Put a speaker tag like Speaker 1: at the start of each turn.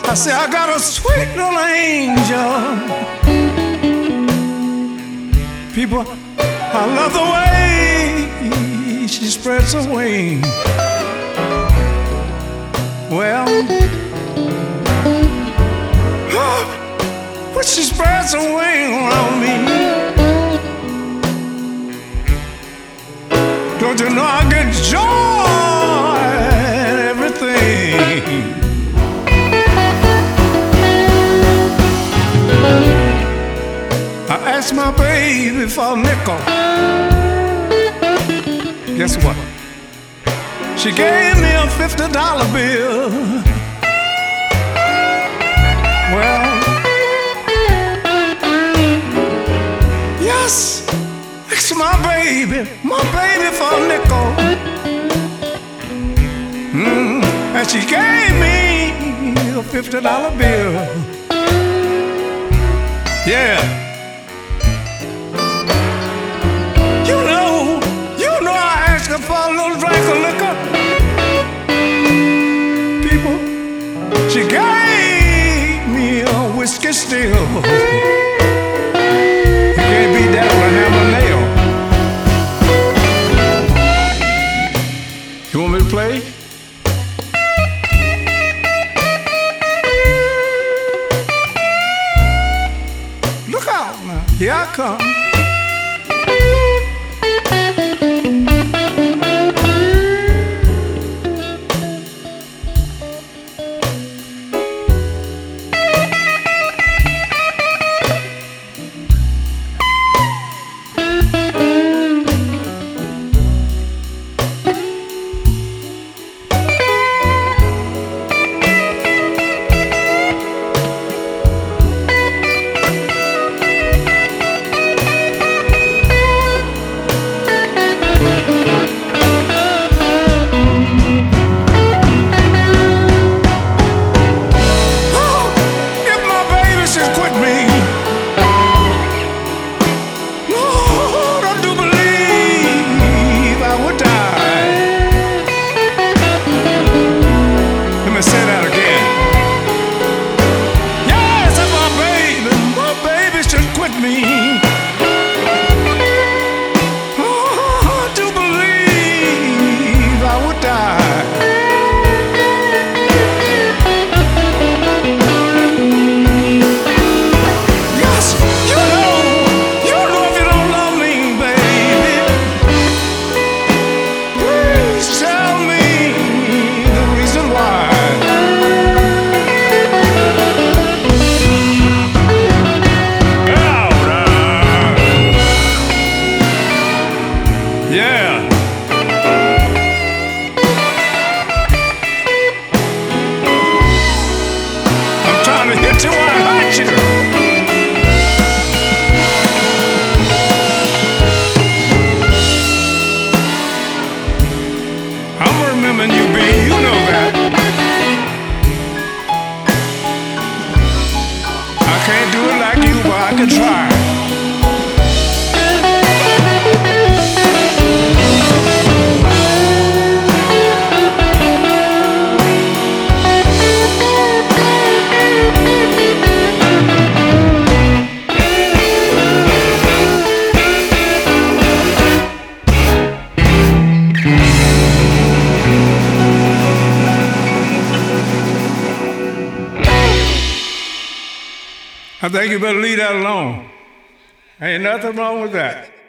Speaker 1: I say I got a sweet little angel. People, I love the way she spreads her wings. Well, when she spreads her wings around me, don't you know I get joy in everything? I asked my baby for a nickel. Guess what? She gave me a $50 bill. Well, yes, it's my baby for a nickel. And she gave me a $50 bill. Yeah. You know I asked her for a little drink of liquor. People, she gave me a whiskey still. You can't beat that with a hammer and nail. You want me to play? Look out now, here I come. Yeah. I'm trying to hit you while I hurt you. I'm remembering you, B. You know that. I can't do it like you, but I can try. I think you better leave that alone. Ain't nothing wrong with that.